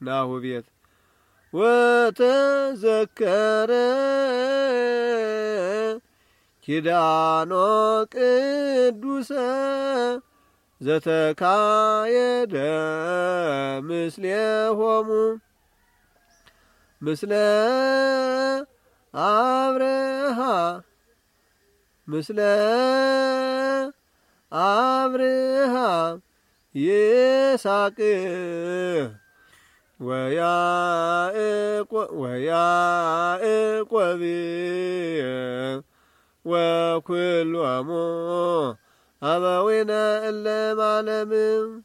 ናሁ ቤት ወተዘከረ ኪዳኖ ቅዱሰ ዘተካየደ ምስሌሆሙ ምስለ አብርሃም ይስሐቅ ወያዕቆብ ወኩሎሙ አበዊነ እለ እምአለም